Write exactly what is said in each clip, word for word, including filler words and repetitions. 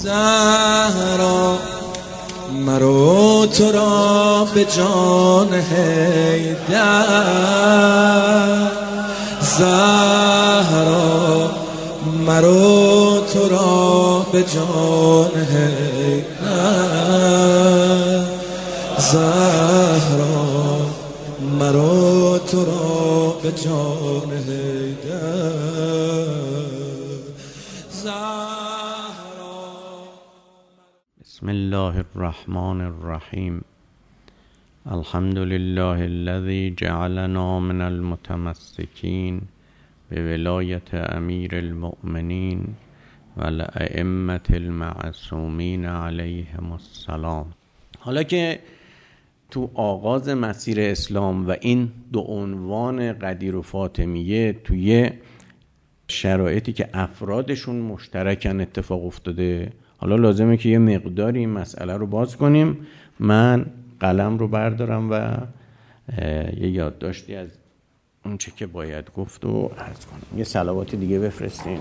زهرا مرو تو را به جان حیدر، زهرا مرو تو را به جان حیدر، زهرا مرو تو را به جان حیدر، زهرا. بسم الله الرحمن الرحیم. الحمد لله الذي جعلنا من المتمسكين بولایت امیر المؤمنین و الائمة المعصومین علیهم السلام. حالا که تو آغاز مسیر اسلام و این دو عنوان قدیر و فاطمیه توی شرایطی که افرادشون مشترکن اتفاق افتاده، حالا لازمه که یه مقداری این مسئله رو باز کنیم. من قلم رو بردارم و یه یادداشتی از اون چه که باید گفت و عرض کنم. یه صلوات دیگه بفرستیم.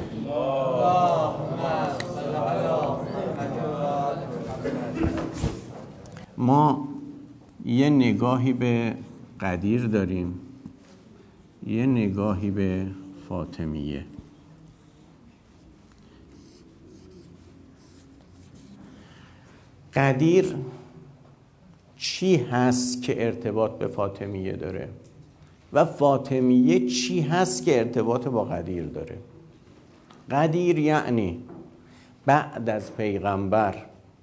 ما یه نگاهی به قدیر داریم، یه نگاهی به فاطمیه. قدیر چی هست که ارتباط به فاطمیه داره و فاطمیه چی هست که ارتباط با قدیر داره؟ قدیر یعنی بعد از پیغمبر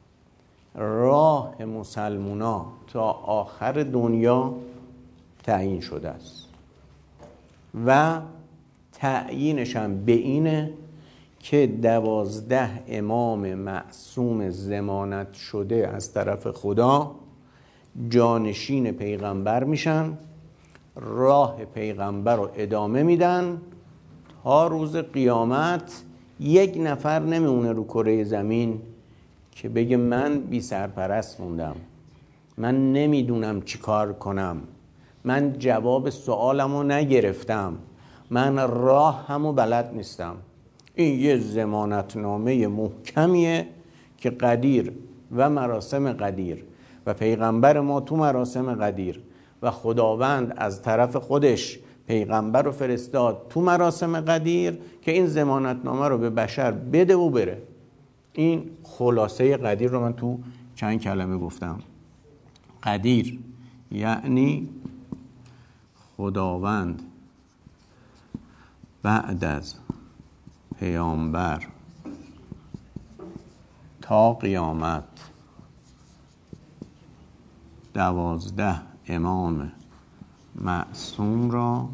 راه مسلمونا تا آخر دنیا تعیین شده است و تعیینش هم به اینه که دوازده امام معصوم ضمانت شده از طرف خدا جانشین پیغمبر میشن، راه پیغمبر رو ادامه میدن تا روز قیامت. یک نفر نمیمونه رو کره زمین که بگه من بی سرپرست موندم، من نمیدونم چی کار کنم، من جواب سوالم رو نگرفتم، من راه همو بلد نیستم. این یه ضمانتنامه محکمیه که قدیر و مراسم قدیر و پیغمبر ما تو مراسم قدیر و خداوند از طرف خودش پیغمبر رو فرستاد تو مراسم قدیر که این ضمانتنامه رو به بشر بده و بره. این خلاصه قدیر رو من تو چند کلمه گفتم. قدیر یعنی خداوند بعد از پیامبر تا قیامت دوازده امام معصوم را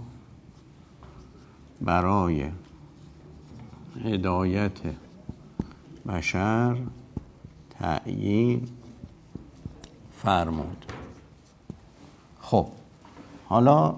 برای هدایت بشر تعیین فرمود. خب حالا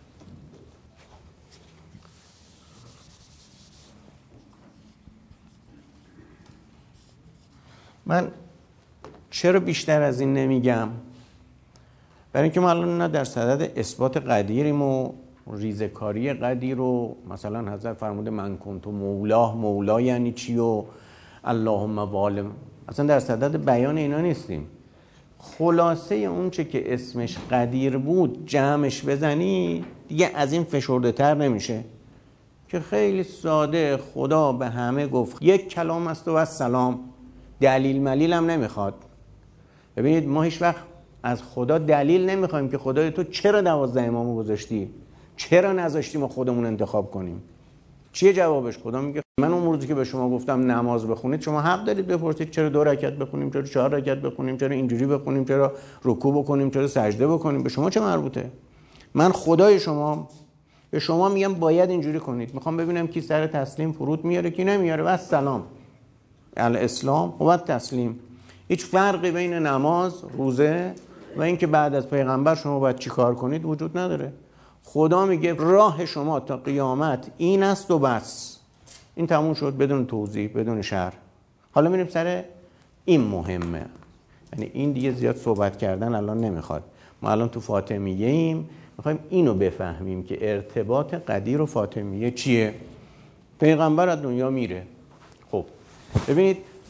من چرا بیشتر از این نمیگم؟ برای اینکه ما الان نه در صدد اثبات قدیریم و ریزکاری قدیر و مثلا حضرت فرموده من کنت مولاه، مولا یعنی چی و اللهم والم، اصلا در صدد بیان اینا نیستیم. خلاصه اون چه که اسمش قدیر بود جمعش بزنی دیگه از این فشرده تر نمیشه که خیلی ساده خدا به همه گفت یک کلام است و سلام، دلیل ملیل هم نمیخواد. ببینید ما هیچ وقت از خدا دلیل نمیخوایم که خدای تو چرا دوازده امامو گذاشتی، چرا نذاشتی ما خودمون انتخاب کنیم. چیه جوابش؟ خدا میگه من اون روزی که به شما گفتم نماز بخونید شما حق دارید بپرسید چرا دو رکعت بخونیم، چرا چهار رکعت بخونیم، چرا اینجوری بخونیم، چرا رکوع بکنیم، چرا سجده بکنیم. به شما چه مربوطه؟ من خدای شما به شما میگم باید اینجوری کنید. میخوام ببینم کی سر تسلیم فرود میاره کی نمیاره. و سلام الاسلام و تسلیم. هیچ فرقی بین نماز، روزه و اینکه بعد از پیغمبر شما باید چی کار کنید وجود نداره. خدا میگه راه شما تا قیامت این است و بس. این تموم شد بدون توضیح، بدون شرح. حالا میریم سر این مهمه، یعنی این دیگه زیاد صحبت کردن الان نمیخواد. ما الان تو فاطمیه ایم، میخوایم اینو بفهمیم که ارتباط قدیر و فاطمیه چیه. پیغمبر از دنیا میره. خب ببینید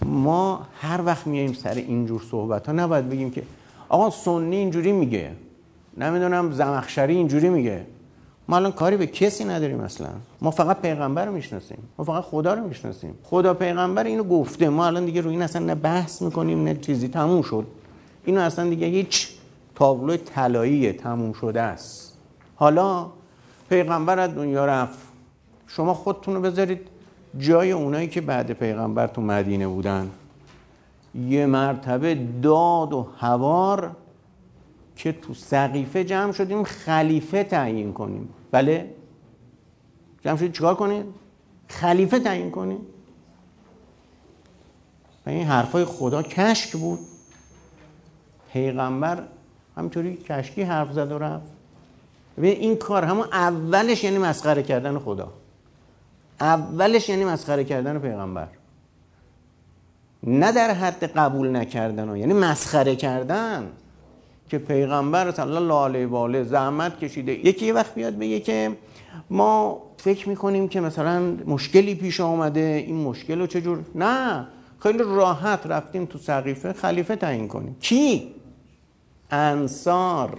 ما هر وقت میایم سر اینجور صحبت ها نباید بگیم که آقا سنی اینجوری میگه، نمیدونم زمخشری اینجوری میگه. ما الان کاری به کسی نداریم اصلا. ما فقط پیغمبر رو میشناسیم، ما فقط خدا رو میشناسیم. خدا پیغمبر اینو گفته، ما الان دیگه روی این اصلا نه بحث میکنیم نه چیزی، تموم شد. اینو اصلا دیگه هیچ تابلو طلایی تموم شده است. حالا پیغمبر از دنیا رفت، شما خودتون رو بذارید جای اونایی که بعد پیغمبر تو مدینه بودن. یه مرتبه داد و هوار که تو سقیفه جمع شدیم خلیفه تعیین کنیم. بله؟ جمع شدید چیکار کنید؟ خلیفه تعیین کنیم. و این حرفای خدا کشک بود. پیغمبر همینطوری کشکی حرف زد و رفت. ببین این کار همون اولش یعنی مسخره کردن خدا، اولش یعنی مسخره کردن پیغمبر، نه در حد قبول نکردن، یعنی مسخره کردن که پیغمبر صلی الله علیه و آله زحمت کشیده. یکی یه وقت بیاد بگه که ما فکر میکنیم که مثلا مشکلی پیش آمده، این مشکل رو چجور، نه خیلی راحت رفتیم تو سقیفه خلیفه تعیین کنیم. کی؟ انصار،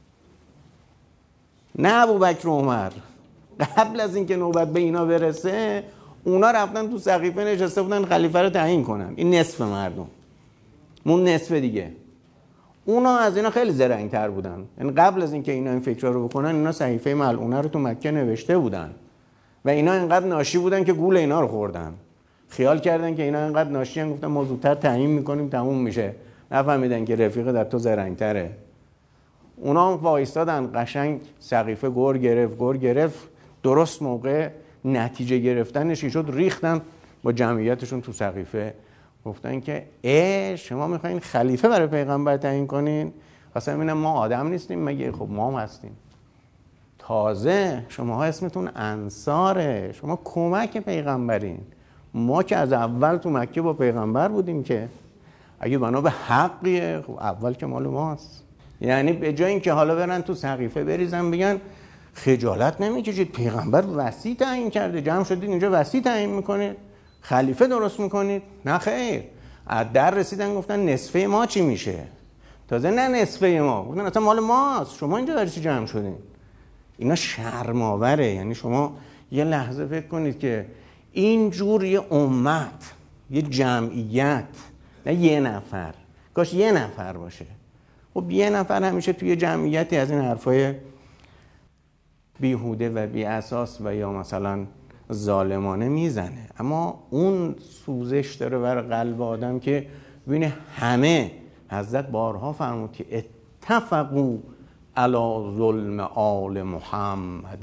نه ابوبکر و عمر. قبل از اینکه نوبت به اینا برسه اونا رفتن تو سقیفه نشسته بودن خلیفه رو تعیین کنن. این نصف مردم، مون نصف دیگه. اونا از اینا خیلی زرنگ‌تر بودن. یعنی قبل از اینکه اینا این فکرا رو بکنن، اینا صحیفه ملعونه رو تو مکه نوشته بودن و اینا اینقدر ناشی بودن که گول اینا رو خوردن. خیال کردن که اینا اینقدر ناشی ان، گفتن ما زودتر تعیین می‌کنیم تموم میشه. نفهمیدن که رفیق در تو زرنگ‌تره. اونا هم وایستادن قشنگ سقیفه گر گرفت گر گرفت درست موقع نتیجه گرفتنش شد، ریختن با جمعیتشون تو سقیفه. گفتن که ای شما میخواین خلیفه برای پیغمبر تعیین کنین؟ اصلا میگن ما آدم نیستیم مگه؟ خب ما هم هستیم. تازه شماها اسمتون انصاره، شما کمک پیغمبرین. ما که از اول تو مکه با پیغمبر بودیم، که اگه بنا به حقیه خب اول که مال ماست. یعنی به جای اینکه حالا برن تو سقیفه بریزن بگن خجالت نمیکشید پیغمبر وصی تعیین کرده، جمع شدید اینجا وصی تعیین میکنید، خلیفه درست میکنید؟ نه خیر. از در رسیدن گفتن نصفه ما چی میشه؟ تازه نه نصفه ما، گفتن اصلا مال ماست، شما اینجا برای چی جمع شدین؟ اینا شرم‌آوره. یعنی شما یه لحظه فکر کنید که اینجور یه امت، یه جمعیت، نه یه نفر، کاش یه نفر باشه. خب یه نفر همیشه توی جمعیتی از این حرفای بیهوده و بی اساس و یا مثلا ظالمانه میزنه، اما اون سوزش داره بر قلب آدم که ببینه همه. حضرت بارها فرمود که اتفقوا علی ظلم آل محمد.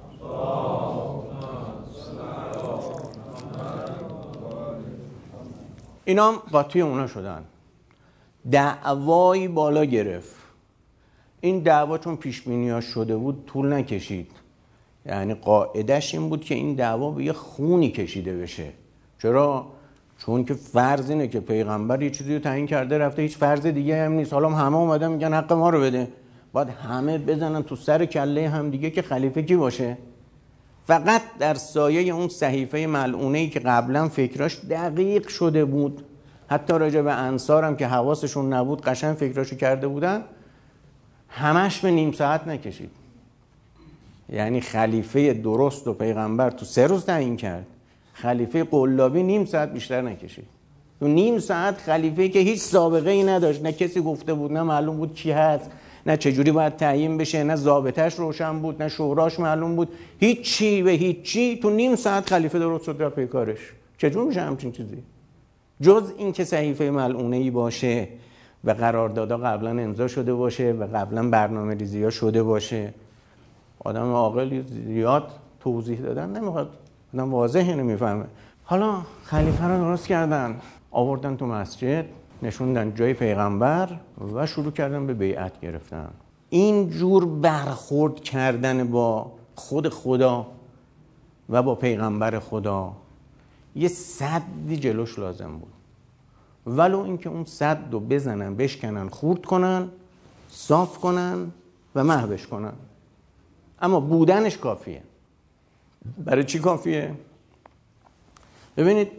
اینا قاطی اونا شدن. دعوایی بالا گرفت. این دعوا چون پیش بینی‌ها شده بود طول نکشید. یعنی قاعدش این بود که این دعوا به یه خونی کشیده بشه. چرا؟ چون که فرض اینه که پیغمبر یه چیزی رو تعیین کرده رفته، هیچ فرض دیگه هم نیست. حالا همه اومدن میگن حق ما رو بده، باید همه بزنن تو سر کله هم دیگه که خلیفه کی باشه. فقط در سایه اون صحیفه ملعونه‌ای که قبلا فکراش دقیق شده بود، حتی راجع به انصار هم که حواسشون نبود قشنگ فکراشو کرده بودن، همش به نیم ساعت نکشید. یعنی خلیفه درست و پیغمبر تو سه روز تعیین کرد، خلیفه قلابی نیم ساعت بیشتر نکشید. تو نیم ساعت خلیفه‌ای که هیچ سابقه ای نداشت، نه کسی گفته بود، نه معلوم بود کی هست، نه چجوری باید تعیین بشه، نه ضابطش روشن بود، نه شوراش معلوم بود، هیچ چی به هیچ چی. تو نیم ساعت خلیفه درست شد رفت پیکارش. چجور میشه همچین چیزی؟ جز این که صحیفه ملعونه‌ای باشه و قراردادها قبلا امضا شده باشه و قبلا برنامه‌ریزی‌ها شده باشه. آدم عاقل زیاد توضیح دادن نمیخواد، آدم واضح اینو میفهمه. حالا خلیفه رو درست کردن، آوردن تو مسجد، نشوندن جای پیغمبر و شروع کردن به بیعت گرفتن. این جور برخورد کردن با خود خدا و با پیغمبر خدا یه سدی جلوش لازم بود، ولو اینکه اون سد رو بزنن، بشکنن، خورد کنن، صاف کنن و محوش کنن، اما بودنش کافیه. برای چی کافیه؟ ببینید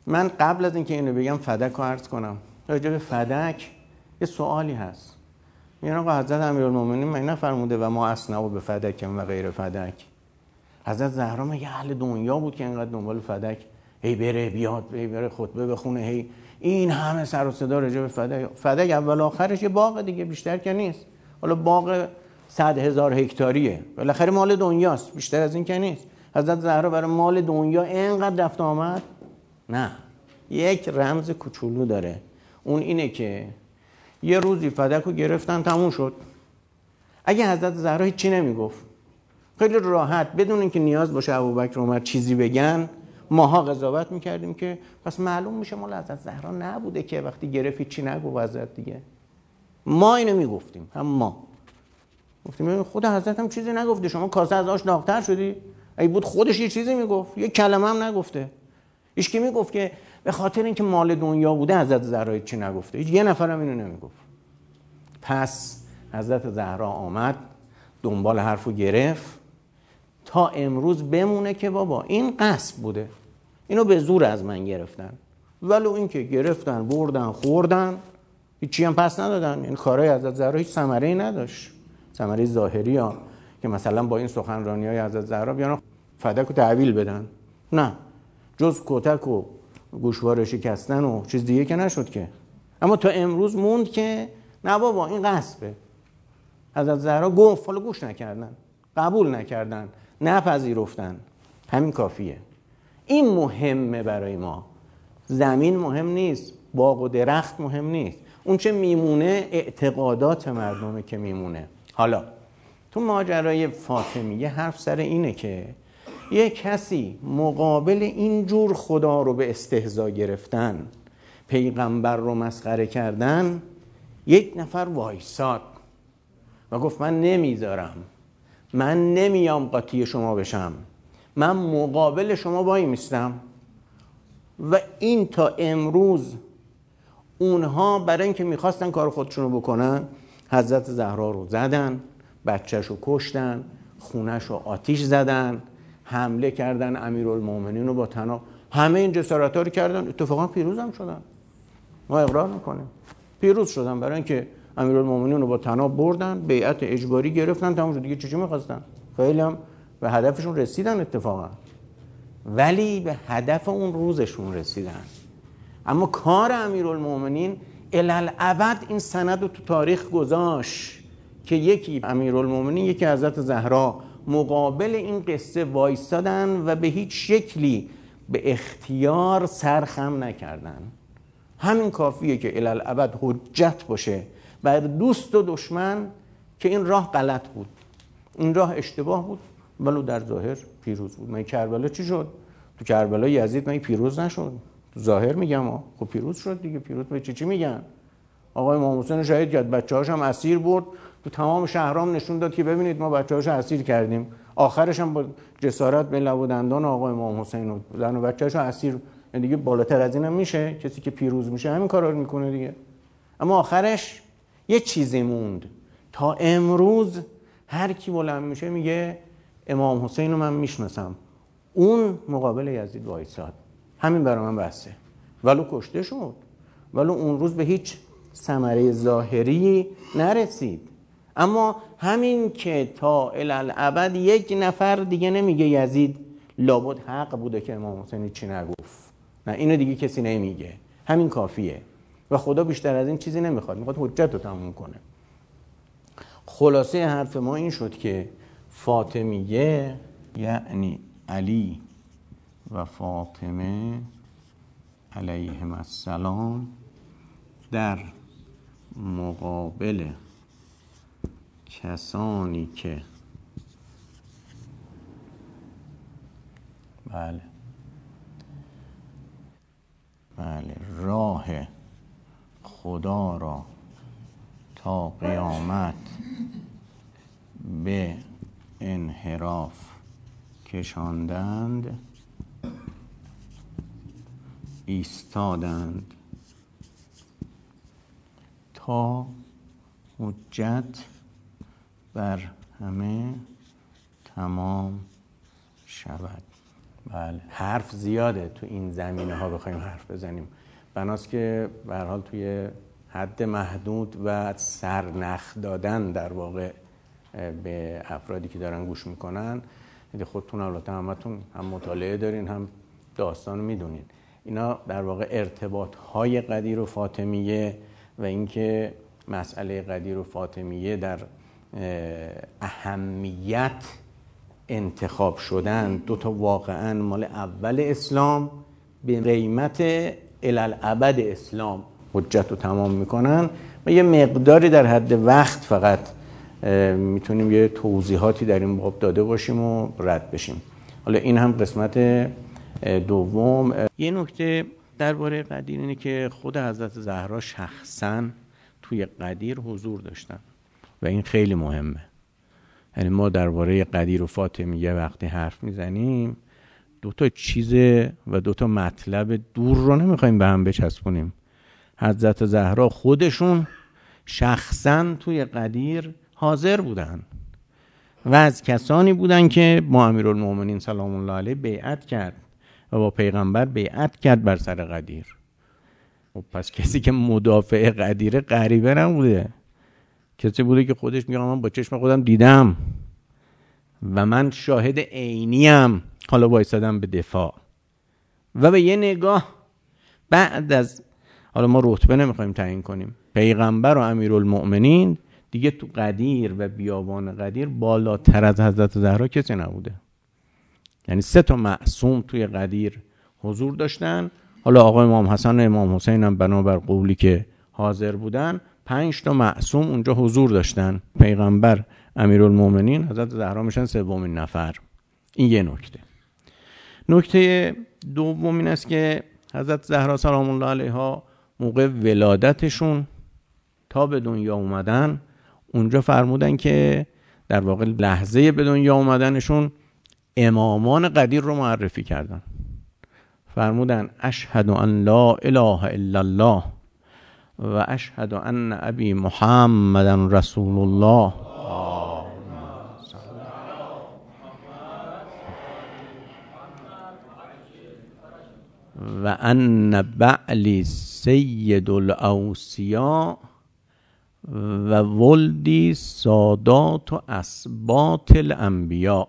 من قبل از اینکه اینو بگم فدک رو عرض کنم. راجع به فدک یه سوالی هست. میگن آقا حضرت امیرالمومنین من نفرموده و ما اصنعوا به فدکم و غیر فدک؟ حضرت زهرا مگه اهل دنیا بود که اینقدر دنبال فدک هی بره بیاد، هی بره خطبه بخونه، هی این همه سر و صدا راجع به فدک؟ فدک اول آخرش یه باغ دیگه، بیشتر که نیست. حالا باغ صد هزار هکتاریه، بالاخره مال دنیاست، بیشتر از این که نیست. حضرت زهرا برای مال دنیا اینقدر رفت آمد؟ نه، یک رمز کوچولو داره، اون اینه که یه روزی فدک رو گرفتن تموم شد. اگه حضرت زهرا هیچی نمیگفت، خیلی راحت بدون اینکه نیاز باشه ابوبکر عمر چیزی بگن، ماها قضاوت میکردیم که پس معلوم میشه مال حضرت زهرا نبوده که وقتی گرفت هیچی نگو حضرت دیگه. ما اینو میگفتیم، هم ما گفتیم خود حضرت هم چیزی نگفته، شما کاسه از آش داغ‌تر شدی. اگه بود خودش یه چیزی میگفت، یه کلمه هم نگفته. هیچ کی میگفت که به خاطر اینکه مال دنیا بوده حضرت زهرا چی نگفته؟ هیچ یه نفرم اینو نمیگفت. پس حضرت زهرا آمد دنبال حرفو گرفت تا امروز بمونه که بابا این غصب بوده، اینو به زور از من گرفتن. ولو اینکه گرفتن بردن خوردن هیچی هم پس ندادن. این کارهای حضرت زهرا هیچ ثمره‌ای نداشت، ثمره ظاهری ها که مثلا با این سخنرانی‌های حضرت زهرا بیان فدک رو تحویل بدن، نه، جز کتک و گوشواره شکستن و چیز دیگه که نشد که. اما تا امروز موند که نه بابا این غصبه. حضرت زهرا گفت، حالا گوش نکردن، قبول نکردن، نپذیرفتن، همین کافیه. این مهمه برای ما. زمین مهم نیست، باغ و درخت مهم نیست، اون چه میمونه اعتقادات مردمه که میمونه. حالا تو ماجرای فاطمیه حرف سر اینه که یه کسی مقابل اینجور خدا رو به استهزا گرفتن، پیغمبر رو مسخره کردن، یک نفر وایساد و گفت من نمیذارم، من نمیام قاطی شما بشم، من مقابل شما وای میستم. و این تا امروز اونها برای اینکه میخواستن کار خودشونو بکنن حضرت زهرا رو زدن، بچهش رو کشتن، خونش رو آتیش زدن، حمله کردن امیرالمومنین رو با طناب، همه این جسارت‌ها رو کردن. اتفاقا پیروز هم شدن، ما اقرار میکنیم پیروز شدن، برای اینکه امیرالمومنین رو با طناب بردن، بیعت اجباری گرفتن، تمام شد دیگه. چی چی میخواستن؟ خیلی هم به هدفشون رسیدن اتفاقا، ولی به هدف اون روزشون رسیدن. اما کار امیرالمومنین الالعبد این سند رو تو تاریخ گذاشت که یکی امیرالمومنین یکی حضرت زهرا مقابل این قصه وایستادن و به هیچ شکلی به اختیار سرخم نکردن. همین کافیه که الالعبد حجت باشه بر دوست و دشمن که این راه غلط بود، این راه اشتباه بود، ولو در ظاهر پیروز بود. من کربلا چی شد؟ تو کربلا یزید من پیروز نشد، تو ظاهر میگم ها، خب پیروز شد دیگه. پیروز به چی چی میگن؟ آقای امام حسین شهید کرد، بچه‌هاش هم اسیر برد، تو تمام شهرام نشون داد که ببینید ما بچه‌هاش اسیر کردیم. آخرش هم با جسارت به لب و دندان آقای امام حسین و زن و بچه‌هاش اسیر. دیگه بالاتر از اینم میشه؟ کسی که پیروز میشه همین کارا رو میکنه دیگه. اما آخرش یه چیزی موند، تا امروز هر کی بلند میشه میگه امام حسین رو من میشناسم، اون مقابل یزید وایساد. همین برای من بحثه. ولو کشته شد، ولو اون روز به هیچ ثمره ظاهری نرسید، اما همین که تا الالعبد یک نفر دیگه نمیگه یزید لابد حق بوده که امام حسین چی نگفت، نه اینو دیگه کسی نمیگه، همین کافیه. و خدا بیشتر از این چیزی نمیخواد، میخواد حجت رو تموم کنه. خلاصه حرف ما این شد که فاطمیه یعنی علی و فاطمه علیهم السلام در مقابل کسانی که بله بله راه خدا را تا قیامت به انحراف کشاندند ایستادند تا حجت بر همه تمام شود. بله، حرف زیاده تو این زمینه ها بخوایم حرف بزنیم. بناست که به هر حال توی حد محدود و سرنخ دادن در واقع به افرادی که دارن گوش میکنن، خودتون البته همتون هم مطالعه دارین هم داستان میدونین، اینا در واقع ارتباط های قدیر و فاطمیه و اینکه مسئله قدیر و فاطمیه در اهمیت انتخاب شدن دو تا واقعا مال اول اسلام به قیمت الالعبد اسلام حجت رو تمام میکنن و یه مقداری در حد وقت فقط میتونیم یه توضیحاتی در این باب داده باشیم و رد بشیم. حالا این هم قسمت دوم. یه نکته درباره قدیر اینه که خود حضرت زهرا شخصاً توی قدیر حضور داشتن و این خیلی مهمه. یعنی ما درباره قدیر و فاطمیه وقتی حرف میزنیم دو تا چیز و دو تا مطلب دور رو نمیخوایم به هم بچسبونیم. حضرت زهرا خودشون شخصاً توی قدیر حاضر بودن و از کسانی بودن که با امیرالمومنین سلام الله علیه بیعت کرد و با پیغمبر بیعت کرد بر سر قدیر. و پس کسی که مدافع قدیر غریبه نبوده، کسی بوده که خودش میگه من با چشم خودم دیدم و من شاهد عینیم، حالا وایسادم به دفاع. و به یه نگاه بعد از، حالا ما رتبه نمیخوایم تعیین کنیم، پیغمبر و امیرالمؤمنین دیگه تو قدیر و بیابان قدیر بالاتر از حضرت زهرا کسی نبوده. یعنی سه تا معصوم توی قدیر حضور داشتن. حالا آقا امام حسن و امام حسین هم بنابر قولی که حاضر بودن پنج تا معصوم اونجا حضور داشتن، پیغمبر، امیرالمومنین، حضرت زهرا میشن سومین نفر. این یه نکته. نکته دوم این است که حضرت زهرا سلام الله علیها موقع ولادتشون تا به دنیا اومدن اونجا فرمودن که در واقع لحظه به دنیا اومدنشون امامان قدیر رو معرفی کردن. فرمودن اشهد ان لا اله الا الله و اشهد ان ابی محمد رسول الله و ان بعلی سید الاوصیاء و ولدی سادات و اسباط الانبیاء.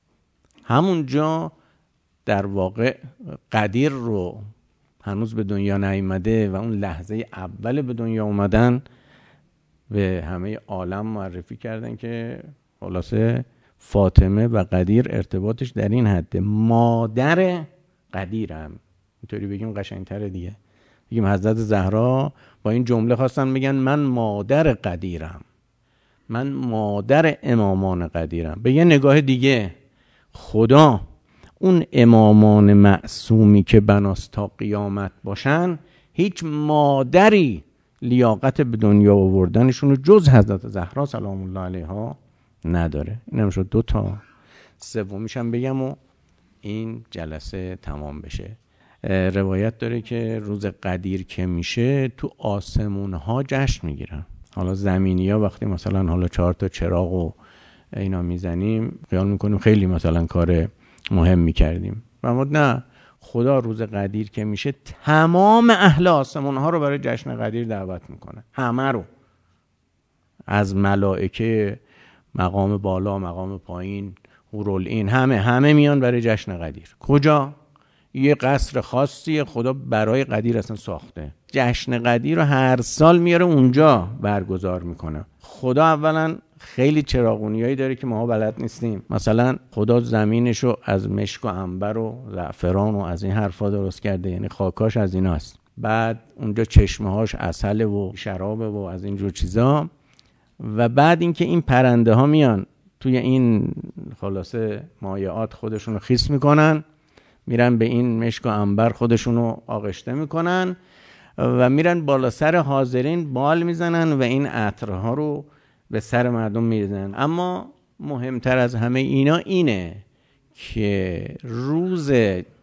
همونجا در واقع قدیر رو هنوز به دنیا نیامده و اون لحظه اول به دنیا اومدن به همه عالم معرفی کردن که خلاصه فاطمه و قدیر ارتباطش در این حده. مادر قدیر هم اینطوری بگیم قشنگتره دیگه، بگیم حضرت زهرا با این جمله خواستن بگن من مادر قدیرم، من مادر امامان قدیرم. به یه نگاه دیگه خدا اون امامان معصومی که بناست تا قیامت باشن هیچ مادری لیاقت به دنیا آوردنشون رو جز حضرت زهرا سلام الله علیها نداره. اینم شد دو تا. سومیش هم بگم و این جلسه تمام بشه. روایت داره که روز قدیر که میشه تو آسمون ها جشن میگیرن. حالا زمینی ها وقتی مثلا حالا چهار تا چراغ و اینا میزنیم خیال میکنیم خیلی مثلا کار مهم میکردیم، و نه، خدا روز قدیر که میشه تمام اهل آسمون ها رو برای جشن قدیر دعوت میکنه، همه رو، از ملائکه مقام بالا مقام پایین حورالعین، همه همه میان برای جشن قدیر. کجا؟ یه قصر خاصی خدا برای قدیر اصلا ساخته. جشن قدیر رو هر سال میاره اونجا برگزار میکنه. خدا اولا خیلی چراغونیایی داره که ما بلد نیستیم. مثلا خدا زمینشو از مشک و عنبر و زعفران و از این حرفا درست کرده، یعنی خاکاش از ایناست. بعد اونجا چشمه‌هاش عسل و شرابه و از اینجور چیزا. و بعد اینکه این پرنده ها میان توی این خلاصه مایعات خودشون رو خیس میکنن، میرن به این مشک و عنبر خودشون رو آغشته میکنن و میرن بالا سر حاضرین بال میزنن و این عطرها رو به سر مردم میزنن. اما مهمتر از همه اینا اینه که روز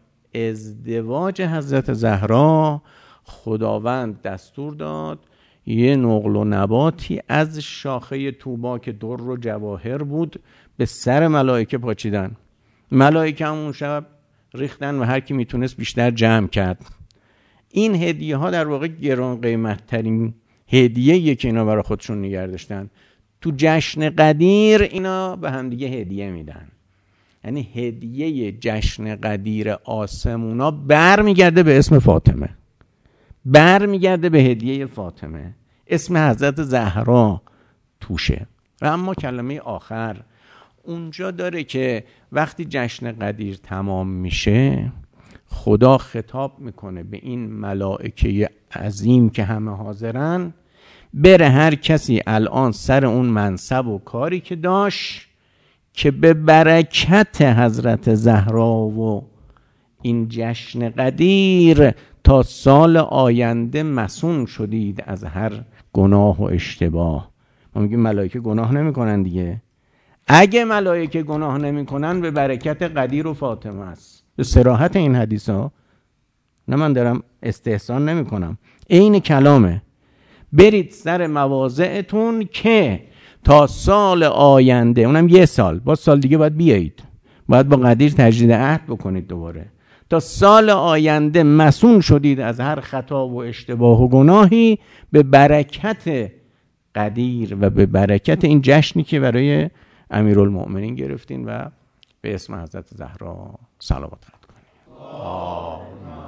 ازدواج حضرت زهرا خداوند دستور داد یه نقل و نباتی از شاخه طوبا که در و جواهر بود به سر ملائکه پاچیدن. ملائکه همون شب ریختن و هر کی میتونست بیشتر جمع کرد. این هدیه ها در واقع گران قیمت ترین هدیه که اینا برای خودشون نگه داشتن. تو جشن قدیر اینا به هم دیگه هدیه میدن. یعنی هدیه جشن قدیر آسمونا برمیگرده به اسم فاطمه، برمیگرده به هدیه فاطمه، اسم حضرت زهرا توشه. و اما کلمه آخر اونجا داره که وقتی جشن قدیر تمام میشه خدا خطاب میکنه به این ملائکه عظیم که همه حاضرن، بره هر کسی الان سر اون منصب و کاری که داشت که به برکت حضرت زهرا و این جشن قدیر تا سال آینده مسون شدید از هر گناه و اشتباه. ما میگیم ملائکه گناه نمی کنن دیگه. اگه ملائکه گناه نمی کنن به برکت قدیر و فاطمه است. به صراحت این حدیث ها، نه من دارم استحسان نمی کنم، عین کلامه. برید سر مواضعتون که تا سال آینده، اونم یه سال، با سال دیگه باید بیایید، باید با قدیر تجدید عهد بکنید دوباره، تا سال آینده مسون شدید از هر خطا و اشتباه و گناهی به برکت قدیر و به برکت این جشنی که برای امیرالمؤمنین گرفتین و به اسم حضرت زهرا صلوات کنید.